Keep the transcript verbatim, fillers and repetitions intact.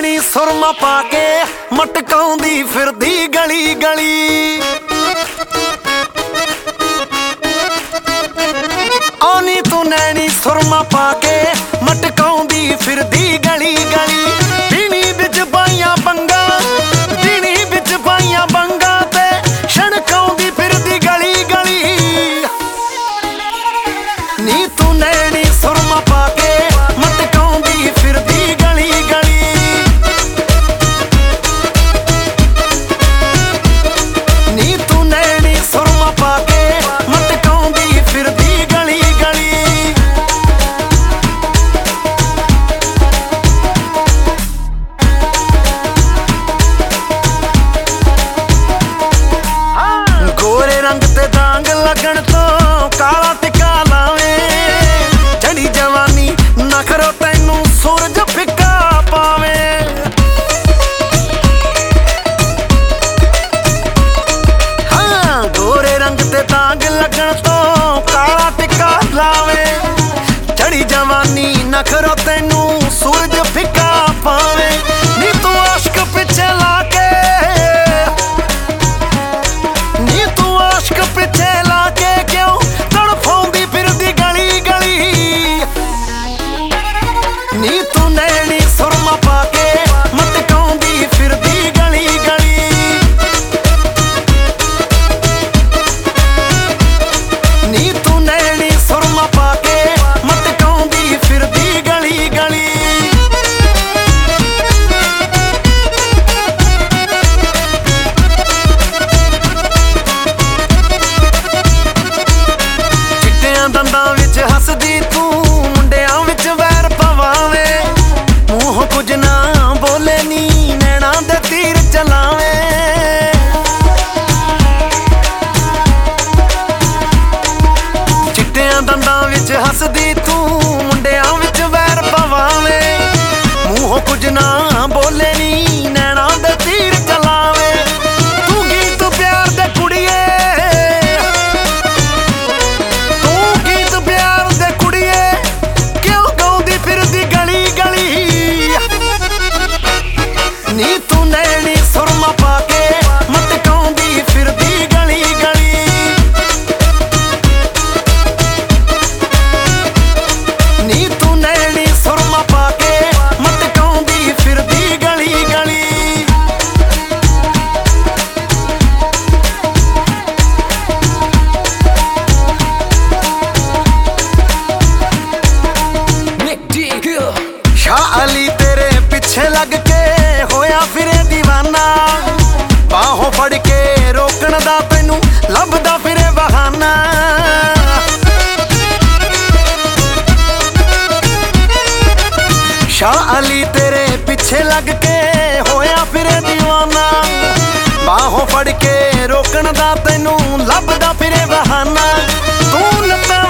नैनी सुरमा पाके मटकाउंदी फिरदी गली गली। आनी तू नैनी सुरमा पाके मटकाउंदी फिरदी गली गली। पीनी बिच पाइया बंगा पीनी बिच पाइया बंगा ते छणकाउंदी फिरदी गली गली। नी तू नैनी सुरमा पाके मटकाउंदी फिरदी गली गली। नी तू नैनी सुरमा पाके मटकाउंदी फिरदी गली गली। गोरे रंग ते दांग लगन तो काला टिका लावे। चढ़ी जवानी नखरो तैनू सूरज फिक्का पावे। हाँ गोरे रंग ते दांग लगन तो काला टिका लावे। चढ़ी जवानी नखरो तैनू सूरज फिक्का पावे। नी तू आशिक पिछे लाके नी तू आशिक पिछे लाके क्यों तड़फाउंदी फिरदी गली गली। नी तू नैनी सुरमा पाके मटकाउंदी फिरदी गली गली। नी तू नैनी सुरमा पाके मटकाउंदी फिरदी गली गली। चिट्टियां दंदां विच हसदी तू मुंडियां विच वैर पवावे। मूंह कुछ ना बोले नी नैना दे तीर चलावे। चिट्टियां दंदां विच हसदी तू मुंडियां विच वैर पवावे। मूंह कुछ ना बोले नी नैना दे तीर चलावे। तू गीत प्यार दे कुड़िए तू गीत प्यार दे कुड़िए क्यों गाउंदी फिरदी गली गली। नी तू नैनी सुरमा पाके मटकाउंदी फिरदी गली गली। नी तू नैनी सुरमा पाके मटकाउंदी फिरदी गली गली। शाह अली तेरे पिछे लग के होया फिरे दीवाना। बाहों फड़ के रोकण दा तैनू लभदा फिरे बहाना। शाह अली तेरे पिछे लग के होया फिरे दीवाना। बाहों फड़ के रोकण दा तैनू लभदा फिरे बहाना। तू लत्तां